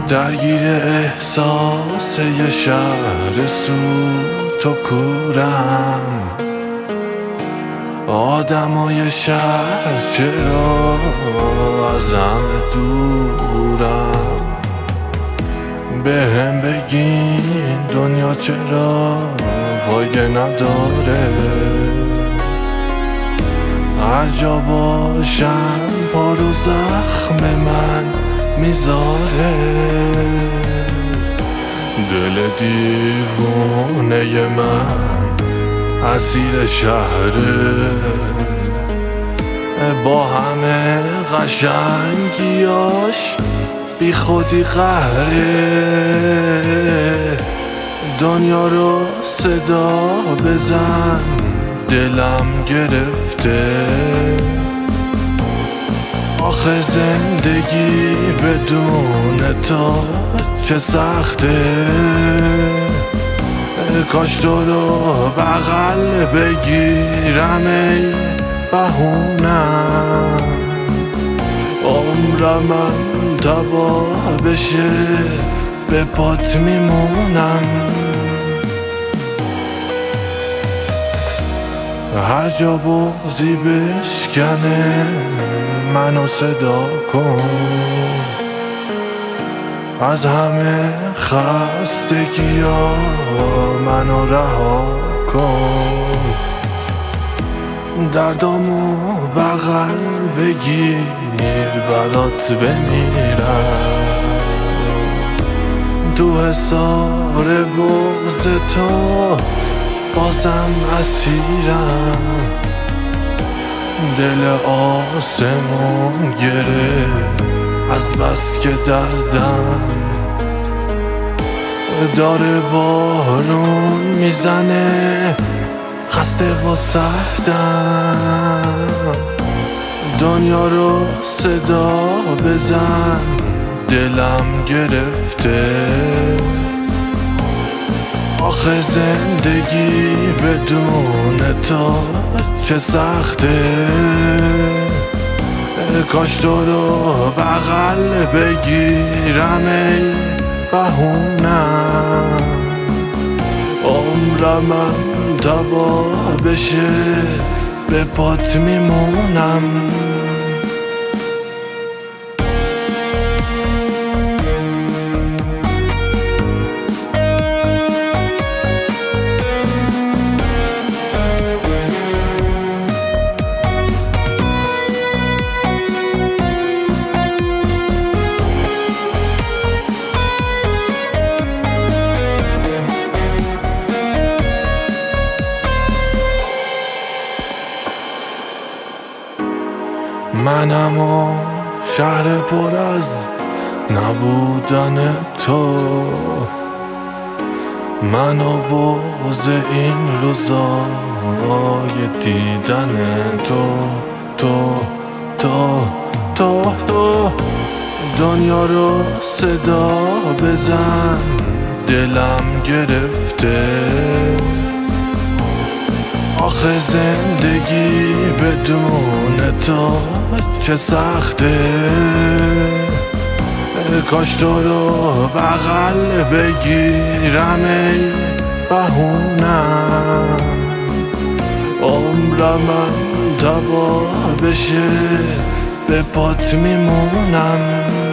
درگیر احساس یه شهر سوت و کورم، آدمای شهر چرا از همه دورم؟ بهم بگین دنیا چرا فایده نداره، هر جا باشم پارو زخم من میذاره. دل دیوونه من اسیر شهره، با همه قشنگیاش بی خودی قهره. دنیا رو صدا بزن دلم گرفته، آخه زندگی بدون تو چه سخته. کاش تو رو بغل بگیرم ای بهونم، عمرم تباه بشه به پات میمونم. هر جا بغضی بشکنه منو صدا کن، از همه خستگی ها منو رها کن. دردامو بغل بگیر برات بمیرم، تو حصار بغض تو بازم اسیرم. دل آسمون گره از بس که دردم داره بارون میزنه، خسته و سردم. دنیا رو صدا بزن دلم گرفته، آخه زندگی بدون تو چه سخته. کاش تو رو بغل بگیرم ای بهونم، عمرم تباه بشه به پات میمونم. منم و شهر پر از نبودن تو، من و بغض این روزای دیدن تو. دنیا رو صدا بزن دلم گرفته، آخه زندگی بدون تو چه سخته. کاش تو رو بغل بگیرم ای بهونم، عمرم تباه بشه به پات میمونم.